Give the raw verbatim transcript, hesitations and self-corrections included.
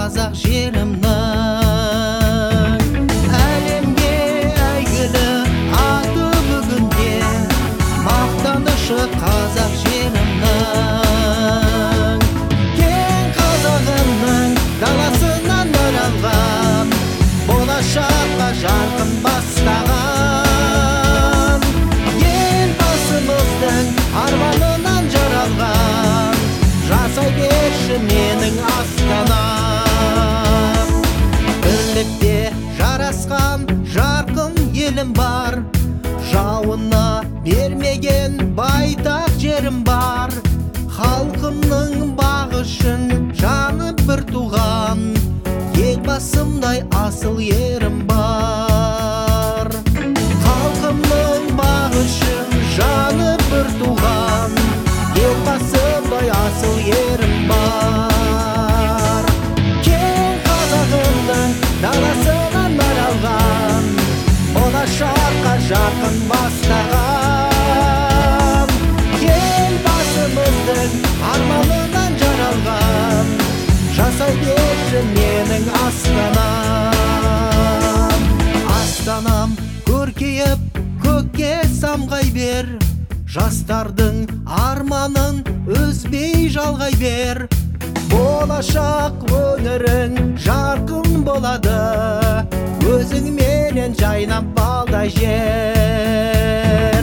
қазақ жерімнің. Әлемге әйгілі аты бүгінде, мақтанышы қазақ жерімнің. Кең қазағымның даласынан оралған, болашаққа жарқын бастаған. Елбасымыздың арманынан жаралған, жасай берші менің астанам. Бірлікте жарасқан жарқын елім бар, жауына бермеген байтақ жерім бар. Халқымның бағы үшін жанып бір туған, елбасымдай асыл ерім бар. Халқымның бағы үшін жанып бір туған, елбасымдай асыл ерім бар. Кең қазағымның даласынан аралған, болашаққа жарқын бастаған. Елбасымыздың арманынан жаралған, жасай берші менің астанам. Астанам көркейіп көкке самғай бер, жастардың арманын үзбей жалғай бер. Болашақ өңірің жарқын болады, өзіңменен жайнап балдай жер.